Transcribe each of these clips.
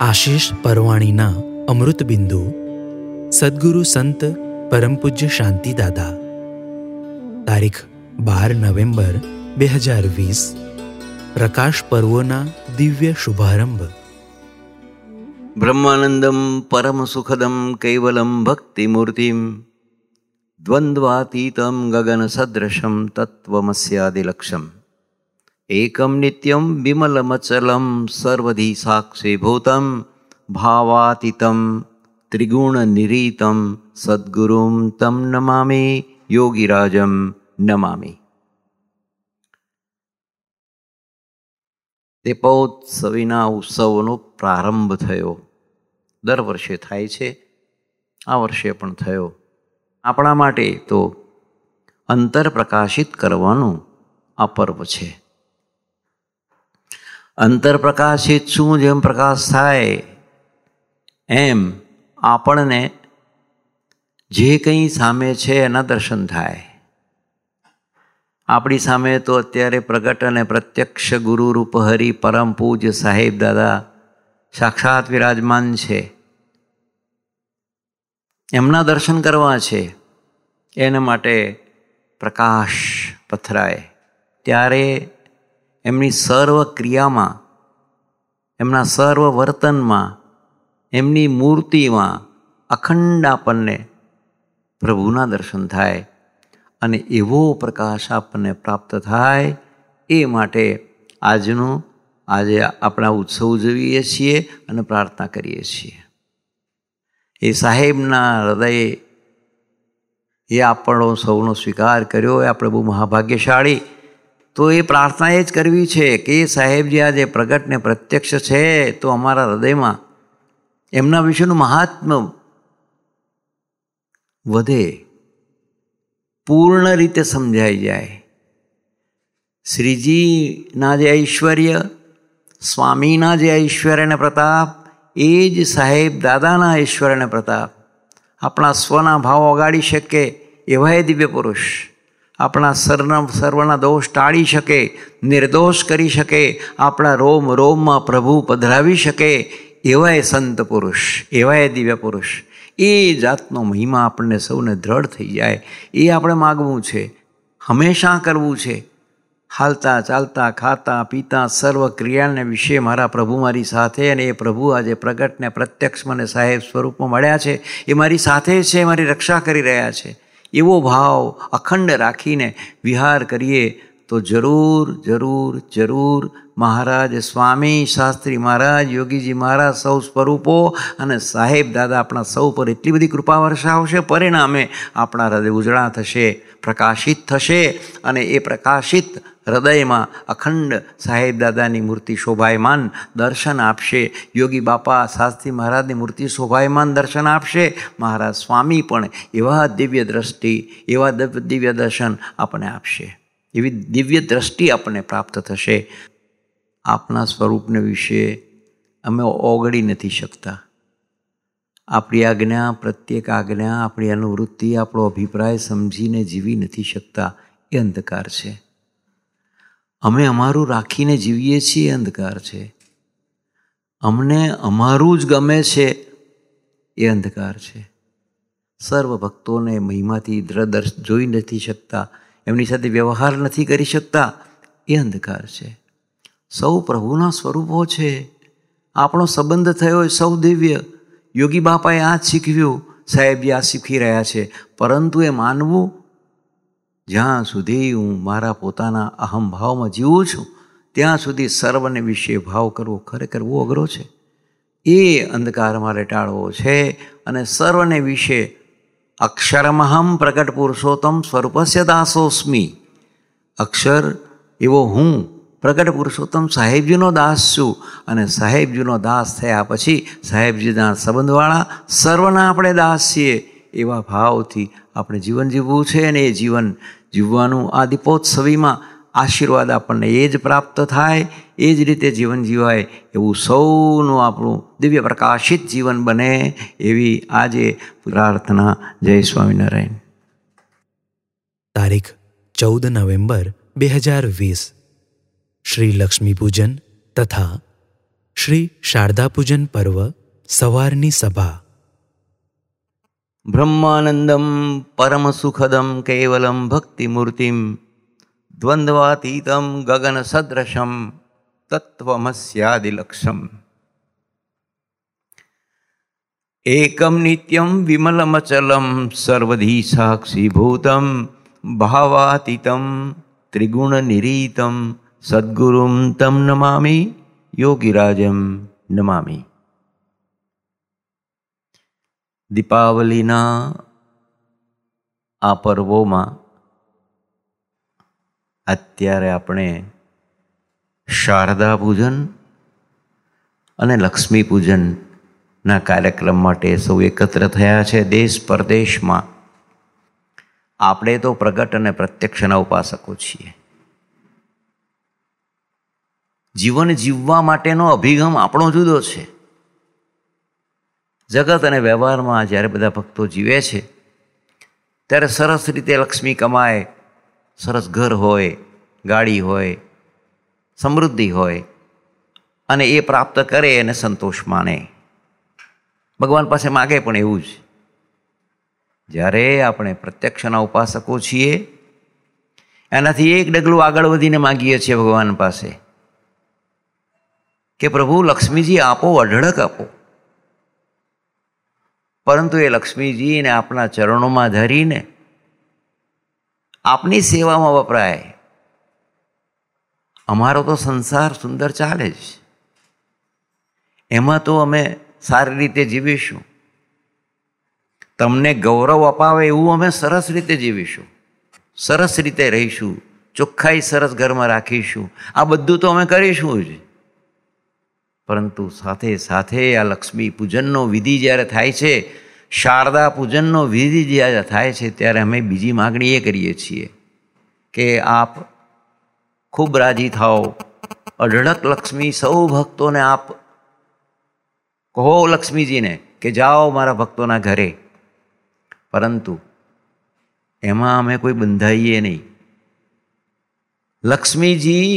આશીષ પરવાણીના અમૃત બિંદુ સદ્ગુરુ સંત પરમ પૂજ્ય શાંતિદાદા, તારીખ 12 નવેમ્બર 2020, પ્રકાશ પર્વોના દિવ્ય શુભારંભ. બ્રહ્માનંદમ પરમ સુખદમ કૈવલમ ભક્તિમૂર્તિમ દ્વંદ્વાતીતમ ગગન સદૃશમ તત્વમસ્યાદિલક્ષમ એકમ નિત્યમ વિમલમચલમ સર્વધી સાક્ષીભૂતમ ભાવાતીતમ ત્રિગુણ નિરીતમ સદ્ગુરુમ તમ નમામિ યોગીરાજમ નમામિ. દીપોત્સવીના ઉત્સવનો પ્રારંભ થયો. દર વર્ષે થાય છે, આ વર્ષે પણ થયો. આપણા માટે તો અંતર પ્રકાશિત કરવાનું આ પર્વ છે. અંતર પ્રકાશિત શું? જેમ પ્રકાશ થાય એમ આપણને જે કંઈ સામે છે એના દર્શન થાય. આપણી સામે તો અત્યારે પ્રગટ અને પ્રત્યક્ષ ગુરુરૂપ હરિ પરમ પૂજ્ય સાહેબ દાદા સાક્ષાત વિરાજમાન છે. એમના દર્શન કરવા છે, એના માટે પ્રકાશ પથરાય. ત્યારે એમની સર્વ ક્રિયામાં, એમના સર્વ વર્તનમાં, એમની મૂર્તિમાં અખંડ આપણને પ્રભુના દર્શન થાય અને એવો પ્રકાશ આપણને પ્રાપ્ત થાય. એ માટે આજે આપણા ઉત્સવ ઉજવીએ છીએ અને પ્રાર્થના કરીએ છીએ. એ સાહેબના હૃદયે એ આપણો સૌનો સ્વીકાર કર્યો. એ આપણે બહુ મહાભાગ્યશાળી. તો એ પ્રાર્થના એ જ કરવી છે કે એ સાહેબજી આજે પ્રગટ ને પ્રત્યક્ષ છે તો અમારા હૃદયમાં એમના વિશેનું મહાત્મ્ય વધે, પૂર્ણ રીતે સમજાઈ જાય. શ્રીજીના જે ઐશ્વર્ય, સ્વામીના જે ઐશ્વર્ય અને પ્રતાપ, એ જ સાહેબ દાદાના ઐશ્વર્ય અને પ્રતાપ આપણા સ્વના ભાવ ઓગાળી શકે એવા એ દિવ્ય પુરુષ, આપણા સર્વના દોષ ટાળી શકે, નિર્દોષ કરી શકે, આપણા રોમ રોમમાં પ્રભુ પધરાવી શકે એવા એ સંત પુરુષ, એવા એ દિવ્ય પુરુષ. એ જાતનો મહિમા આપણને સૌને દ્રઢ થઈ જાય એ આપણે માગવું છે, હંમેશા કરવું છે. હાલતા ચાલતા ખાતા પીતા સર્વ ક્રિયાને વિશે મારા પ્રભુ મારી સાથે, અને એ પ્રભુ આજે પ્રગટને પ્રત્યક્ષ મને સાહેબ સ્વરૂપમાં મળ્યા છે. એ મારી સાથે છે, મારી રક્ષા કરી રહ્યા છે. એવો ભાવ અખંડ રાખીને વિહાર કરીએ તો જરૂર જરૂર જરૂર મહારાજ સ્વામી શાસ્ત્રી મહારાજ, યોગીજી મહારાજ, સૌ સ્વરૂપો અને સાહેબ દાદા આપણા સૌ પર એટલી બધી કૃપા વર્ષાવશે. પરિણામે આપણા હૃદય ઉજળા થશે, પ્રકાશિત થશે અને એ પ્રકાશિત હૃદયમાં અખંડ સાહેબ દાદાની મૂર્તિ શોભાયમાન દર્શન આપશે. યોગી બાપા શાસ્ત્રી મહારાજની મૂર્તિ શોભાયમાન દર્શન આપશે. મહારાજ સ્વામી પણ એવા દિવ્ય દ્રષ્ટિ, એવા દિવ્ય દર્શન આપણને આપશે. એવી દિવ્ય દ્રષ્ટિ આપણને પ્રાપ્ત થશે. આપણા સ્વરૂપને વિશે અમે ઓગળી નથી શકતા. આપણી આજ્ઞા, પ્રત્યેક આજ્ઞા, આપણી અનુવૃત્તિ, આપણો અભિપ્રાય સમજીને જીવી નથી શકતા. એ અંધકાર છે. અમે અમારું રાખીને જીવીએ છીએ, એ અંધકાર છે. અમને અમારું જ ગમે છે, એ અંધકાર છે. સર્વ ભક્તોને મહિમાથી જોઈ નથી શકતા, એમની સાથે વ્યવહાર નથી કરી શકતા, એ અંધકાર છે. સૌ પ્રભુના સ્વરૂપો છે. આપણો સંબંધ થયો એ સૌ દિવ્ય. યોગી બાપાએ આ જ શીખવ્યું, સાહેબજી આ શીખી રહ્યા છે. પરંતુ એ માનવું, જ્યાં સુધી હું મારા પોતાના અહમભાવમાં જીવું છું ત્યાં સુધી સર્વને વિશે ભાવ કરવો ખરેખર બહુ અઘરો છે. એ અંધકાર મારે ટાળવો છે અને સર્વને વિશે અક્ષરમહમ પ્રગટ પુરુષોત્તમ સ્વરૂપસ્ય દાસોસ્મી. અક્ષર એવો હું પ્રગટ પુરુષોત્તમ સાહેબજીનો દાસ છું અને સાહેબજીનો દાસ થયા પછી સાહેબજીના સંબંધવાળા સર્વના આપણે દાસ છીએ. એવા ભાવથી આપણે જીવન જીવવું છે અને એ જીવન જીવવાનું આ દીપોત્સવીમાં આશીર્વાદ આપણને એ જ પ્રાપ્ત થાય. એ જ રીતે જીવન જીવાય એવું સૌનું આપણું દિવ્ય પ્રકાશિત જીવન બને એવી આજે પ્રાર્થના. જય સ્વામિનારાયણ. તારીખ 14 નવેમ્બર 2020, શ્રી લક્ષ્મી પૂજન તથા શ્રી શારદા પૂજન પર્વ સવારની સભા. બ્રહ્માનંદમ પરમ સુખદમ કેવલમ ભક્તિમૂર્તિમ દ્વંદ્વાતીતમ ગગન સદૃશમ તત્વમસ્યાદિલક્ષમ એકમ નિત્યમ વિમલમચલમ સર્વધી સાક્ષીભૂતમ ભાવાતીતમ ત્રિગુણ નિરીતમ સદ્ગુરુમ તમ નમામિ યોગીરાજમ નમામિ. દીપાવલીના આ પર્વોમાં અત્યારે આપણે શારદા પૂજન અને લક્ષ્મી પૂજનના કાર્યક્રમ માટે સૌ એકત્ર થયા છે. દેશ પરદેશમાં આપણે તો પ્રગટ અને પ્રત્યક્ષના ઉપાસકો છીએ. જીવન જીવવા માટેનો અભિગમ આપણો જુદો છે. જગત અને વ્યવહારમાં જ્યારે બધા ભક્તો જીવે છે ત્યારે સરસ રીતે લક્ષ્મી કમાય, સરસ ઘર હોય, ગાડી હોય, સમૃદ્ધિ હોય અને એ પ્રાપ્ત કરે અને સંતોષ માને. ભગવાન પાસે માગે પણ એવું જ. જ્યારે આપણે પ્રત્યક્ષના ઉપાસકો છીએ એનાથી એક ડગલું આગળ વધીને માગીએ છીએ ભગવાન પાસે કે પ્રભુ લક્ષ્મીજી આપો, અઢળક આપો. પરંતુ એ લક્ષ્મીજીને આપણા ચરણોમાં ધરીને આપની સેવામાં વપરાય. અમારો તો સંસાર સુંદર ચાલે જ, એમાં તો અમે સારી રીતે જીવીશું. તમને ગૌરવ અપાવે એવું અમે સરસ રીતે જીવીશું, સરસ રીતે રહીશું, ચોખ્ખાઈ સરસ ઘરમાં રાખીશું. આ બધું તો અમે કરીશું જ. પરંતુ સાથે સાથે આ લક્ષ્મી પૂજનનો વિધિ જ્યારે થાય છે, શારદા પૂજનનો વિધિ જ્યારે થાય છે, ત્યારે અમે બીજી માગણી એ કરીએ છીએ કે આપ ખૂબ રાજી થાઓ, અઢળક લક્ષ્મી સૌ ભક્તોને આપ કહો લક્ષ્મીજીને કે જાઓ મારા ભક્તોના ઘરે. પરંતુ એમાં અમે કોઈ બંધાઈએ નહીં. લક્ષ્મીજી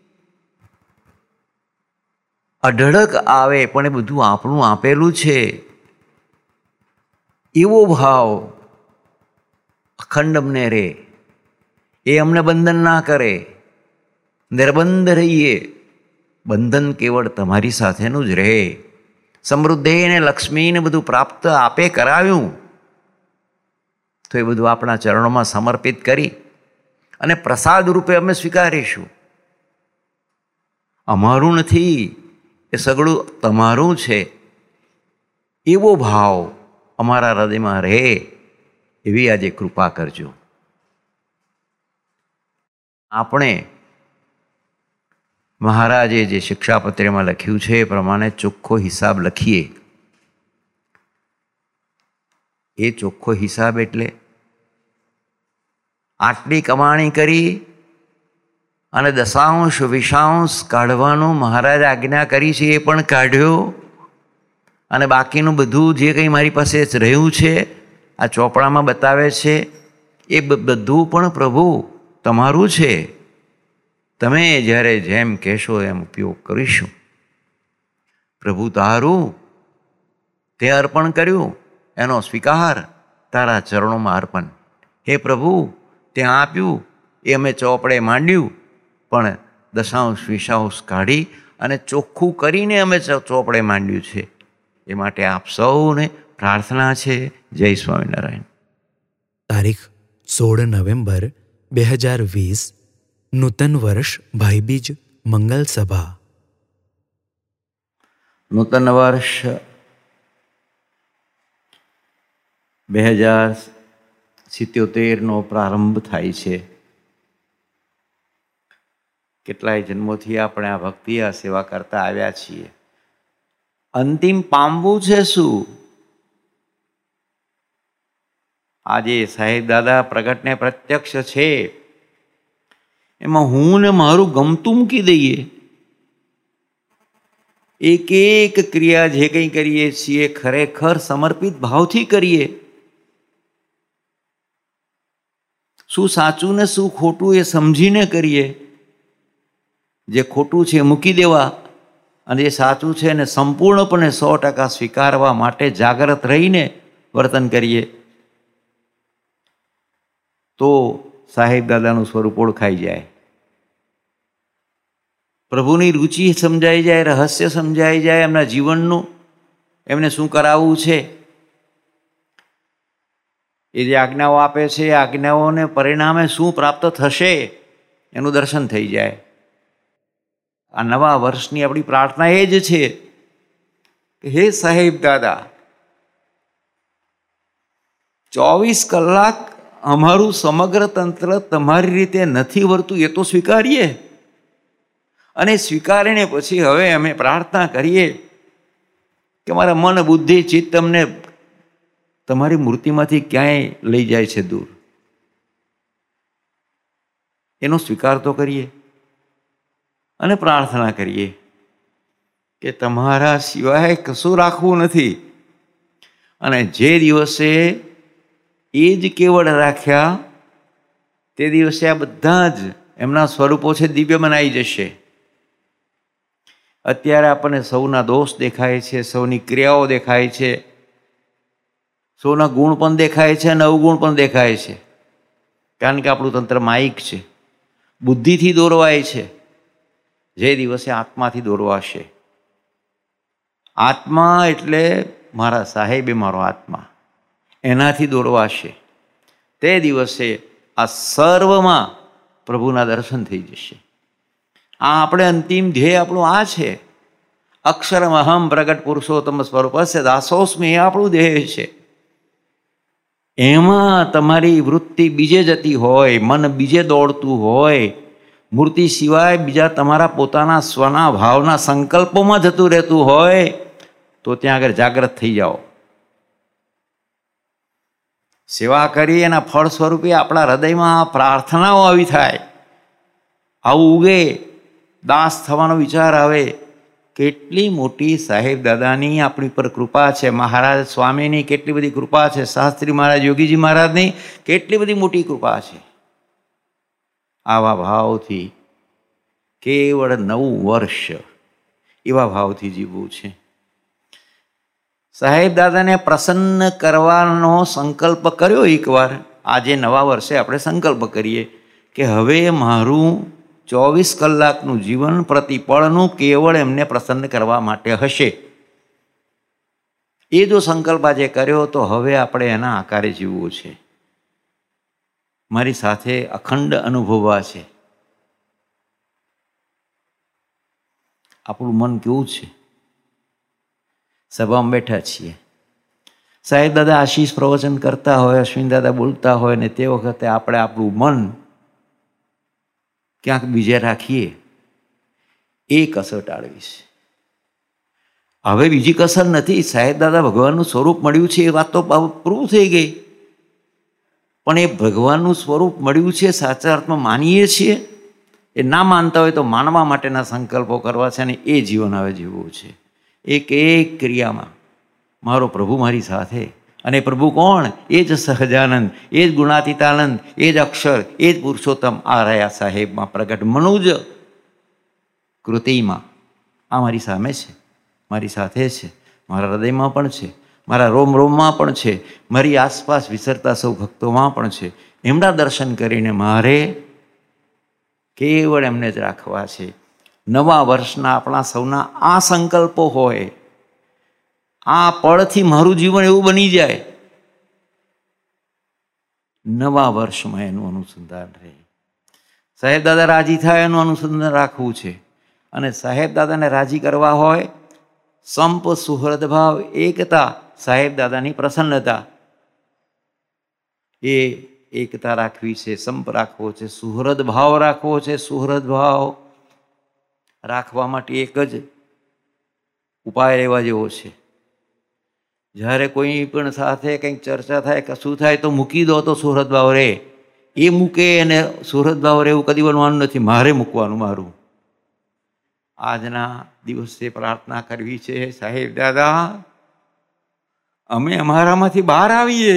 અઢળક આવે પણ એ બધું આપણું આપેલું છે એવો ભાવ અખંડ અમને રહે. એ અમને બંધન ના કરે. નિર્બંધ રહીએ. બંધન કેવળ તમારી સાથેનું જ રહે. સમૃદ્ધિ ને લક્ષ્મીને બધું પ્રાપ્ત આપે કરાવ્યું તો એ બધું આપણા ચરણોમાં સમર્પિત કરી અને પ્રસાદ રૂપે અમે સ્વીકારીશું. અમારું નથી, એ સગળું તમારું છે એવો ભાવ અમારા હૃદયમાં રહે એવી આજે કૃપા કરજો. આપણે મહારાજે જે શિક્ષાપત્રમાં લખ્યું છે એ પ્રમાણે ચોખ્ખો હિસાબ લખીએ. એ ચોખ્ખો હિસાબ એટલે આટલી કમાણી કરી અને દશાંશ વિષાંશ કાઢવાનું મહારાજ આજ્ઞા કરી છે એ પણ કાઢ્યો. અને બાકીનું બધું જે કંઈ મારી પાસે રહ્યું છે આ ચોપડામાં બતાવે છે એ બધું પણ પ્રભુ તમારું છે. તમે જ્યારે જેમ કહેશો એમ ઉપયોગ કરીશું. પ્રભુ તારું તે અર્પણ કર્યું, એનો સ્વીકાર તારા ચરણોમાં અર્પણ. હે પ્રભુ ત્યાં આપ્યું એ અમે ચોપડે માંડ્યું, પણ દશાંશ વિષાંશ કાઢી અને ચોખ્ખું કરીને અમે ચોપડે માંડ્યું છે. એ માટે આપ સૌને પ્રાર્થના છે. જય સ્વામિનારાયણ. તારીખ 16 નવેમ્બર 2020 નૂતન વર્ષ ભાઈબીજ મંગલ સભા. નૂતન વર્ષ 2077નો પ્રારંભ થાય છે. કેટલાય જન્મોથી આપણે આ ભક્તિ આ સેવા કરતા આવ્યા છીએ. અંતિમ પામવું છે શું? આજે સાહેબ દાદા પ્રગટને પ્રત્યક્ષ છે એમાં હું ને મારું ગમતું મૂકી દઈએ. એક એક ક્રિયા જે કંઈ કરીએ છીએ ખરેખર સમર્પિત ભાવથી કરીએ. શું સાચું ને શું ખોટું એ સમજીને કરીએ. જે ખોટું છે મૂકી દેવા અને એ સાચું છે એને સંપૂર્ણપણે 100% સ્વીકારવા માટે જાગૃત રહીને વર્તન કરીએ તો સાહેબ દાદાનું સ્વરૂપ ઓળખાઈ જાય, પ્રભુની રુચિ સમજાઈ જાય, રહસ્ય સમજાઈ જાય, એમના જીવનનું એમને શું કરાવવું છે, એ જે આજ્ઞાઓ આપે છે એ આજ્ઞાઓને પરિણામે શું પ્રાપ્ત થશે એનું દર્શન થઈ જાય. આ નવા વર્ષની આપણી પ્રાર્થના એ જ છે કે હે સાહેબ દાદા, 24 કલાક અમારું સમગ્ર તંત્ર તમારી રીતે નથી વર્તું એ તો સ્વીકારીએ, અને સ્વીકારીને પછી હવે અમે પ્રાર્થના કરીએ કે મારા મન બુદ્ધિ ચિત્ત અમને તમારી મૂર્તિમાંથી ક્યાંય લઈ જાય છે દૂર, એનો સ્વીકાર તો કરીએ અને પ્રાર્થના કરીએ કે તમારા સિવાય કશું રાખવું નથી. અને જે દિવસે એ જ કેવળ રાખ્યા તે દિવસે આ બધા જ એમના સ્વરૂપો છે દિવ્ય બનાવી જશે. અત્યારે આપણને સૌના દોષ દેખાય છે, સૌની ક્રિયાઓ દેખાય છે, સૌના ગુણ પણ દેખાય છે અને અવગુણ પણ દેખાય છે, કારણ કે આપણું તંત્ર માયિક છે, બુદ્ધિથી દોરવાય છે. જે દિવસે આત્માથી દોરવાશે, આત્મા એટલે મારા સાહેબે મારો આત્મા, એનાથી દોરવાશે, તે દિવસે આ સર્વમાં પ્રભુના દર્શન થઈ જશે. આ આપણે અંતિમ ધ્યેય આપણું આ છે. અક્ષરમ અહમ પ્રગટ પુરુષોત્તમ સ્વરૂપસ્ય દાસોસ્મી, એ આપણું ધ્યેય છે. એમાં તમારી વૃત્તિ બીજે જતી હોય, મન બીજે દોડતું હોય, મૂર્તિ સિવાય બીજા તમારા પોતાના સ્વના ભાવના સંકલ્પોમાં જતું રહેતું હોય તો ત્યાં આગળ જાગૃત થઈ જાઓ. સેવા કરી એના ફળ સ્વરૂપે આપણા હૃદયમાં પ્રાર્થનાઓ આવી થાય, આવું ઉગે, દાસ થવાનો વિચાર આવે. કેટલી મોટી સાહેબ દાદાની આપણી પર કૃપા છે, મહારાજ સ્વામીની કેટલી બધી કૃપા છે, શાસ્ત્રી મહારાજ યોગીજી મહારાજની કેટલી બધી મોટી કૃપા છે. આવા ભાવથી કેવળ 9 વર્ષ એવા ભાવથી જીવવું છે. સાહેબ દાદાને પ્રસન્ન કરવાનો સંકલ્પ કર્યો એકવાર, આજે નવા વર્ષે આપણે સંકલ્પ કરીએ કે હવે મારું 24 કલાકનું જીવન પ્રતિપળનું કેવળ એમને પ્રસન્ન કરવા માટે હશે. એ જો સંકલ્પ આજે કર્યો તો હવે આપણે એના આકારે જીવવું છે, મારી સાથે અખંડ અનુભવવા છે. આપણું મન કેવું છે? સભામાં બેઠા છીએ, સાહેબ દાદા આશીષ પ્રવચન કરતા હોય, અશ્વિન દાદા બોલતા હોય ને તે વખતે આપણે આપણું મન ક્યાંક બીજે રાખીએ, એ કસર ટાળવી છે. હવે બીજી કસર નથી. સાહેબ દાદા ભગવાનનું સ્વરૂપ મળ્યું છે એ વાત તો પ્રૂવ થઈ ગઈ, પણ એ ભગવાનનું સ્વરૂપ મળ્યું છે સાચા અર્થમાં માનીએ છીએ, એ ના માનતા હોય તો માનવા માટેના સંકલ્પો કરવા છે અને એ જીવન હવે જીવવું છે. એક એક ક્રિયામાં મારો પ્રભુ મારી સાથે, અને પ્રભુ કોણ? એ જ સહજાનંદ, એ જ ગુણાતીતાનંદ, એ જ અક્ષર, એ જ પુરુષોત્તમ. આ રહ્યા સાહેબમાં પ્રગટ મનુજ કૃતિમાં. આ મારી સામે છે, મારી સાથે છે, મારા હૃદયમાં પણ છે, મારા રોમ રોમમાં પણ છે, મારી આસપાસ વિસરતા સૌ ભક્તોમાં પણ છે. એમના દર્શન કરીને મારે કેવળ એમને જ રાખવા છે. નવા વર્ષના આપણા સૌના આ સંકલ્પો હોય, આ પળથી મારું જીવન એવું બની જાય, નવા વર્ષમાં એનું અનુસંધાન રહે. સાહેબ દાદા રાજી થાય એનું અનુસંધાન રાખવું છે. અને સાહેબ દાદાને રાજી કરવા હોય, સંપ, સુહૃદ ભાવ, એકતા, સાહેબ દાદાની પ્રસન્નતા, એ એકતા રાખવી છે, સંપ રાખવો છે, સુહૃદ ભાવ રાખવો છે. સુહૃદ ભાવ રાખવા માટે એક જ ઉપાય લેવા જેવો છે. જ્યારે કોઈ પણ સાથે કંઈક ચર્ચા થાય, કશું થાય તો મૂકી દો તો સુહૃદ ભાવ રહે. એ મૂકે અને સુહૃદ ભાવ રહે એવું કદી બનવાનું નથી. મારે મૂકવાનું મારું. આજના દિવસે પ્રાર્થના કરવી છે, સાહેબ દાદા અમે અમારામાંથી બહાર આવીએ.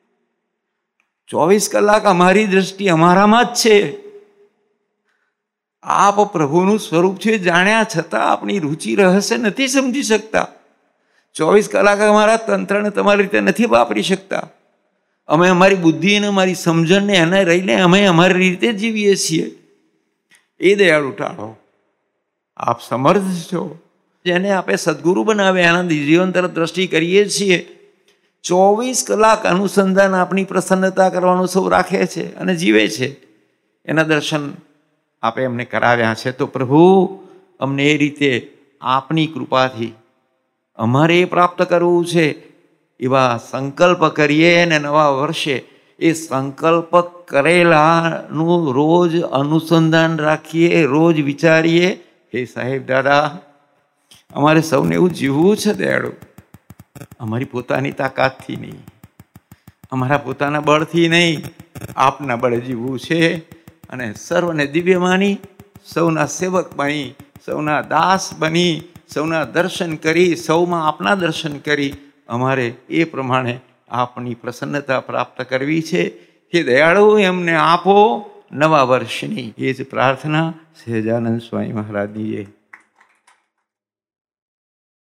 24 કલાક અમારી દ્રષ્ટિ અમારામાં જ છે. આપ પ્રભુનું સ્વરૂપ છે જાણ્યા છતાં આપણી રુચિ રહસ્ય નથી સમજી શકતા. 24 કલાક અમારા તંત્રને તમારી રીતે નથી વાપરી શકતા. અમે અમારી બુદ્ધિ અને અમારી સમજણને એને રહીને અમે અમારી રીતે જીવીએ છીએ. એ દયાળુ ટાળો. આપ સમર્થ છો. જેને આપણે સદગુરુ બનાવે આનંદ જીવન તરફ દ્રષ્ટિ કરીએ છીએ. 24 કલાક અનુસંધાન આપણી પ્રસન્નતા કરવાનું સૌ રાખે છે અને જીવે છે. એના દર્શન આપે એમને કરાવ્યા છે. તો પ્રભુ અમને એ રીતે આપની કૃપાથી અમારે એ પ્રાપ્ત કરવું છે એવા સંકલ્પ કરીએ ને નવા વર્ષે એ સંકલ્પ કરેલાનું રોજ અનુસંધાન રાખીએ, રોજ વિચારીએ. હે સાહેબ દાદા, અમારે સૌને એવું જીવવું છે દયાળુ. અમારી પોતાની તાકાતથી નહીં, અમારા પોતાના બળથી નહીં, આપના બળે જીવવું છે. અને સર્વને દિવ્ય માની, સૌના સેવક બની, સૌના દાસ બની, સૌના દર્શન કરી, સૌમાં આપના દર્શન કરી અમારે એ પ્રમાણે આપની પ્રસન્નતા પ્રાપ્ત કરવી છે. હે દયાળુ, એમને આપો નવા વર્ષની. એ જ પ્રાર્થના સહજાનંદ સ્વામી મહારાજની.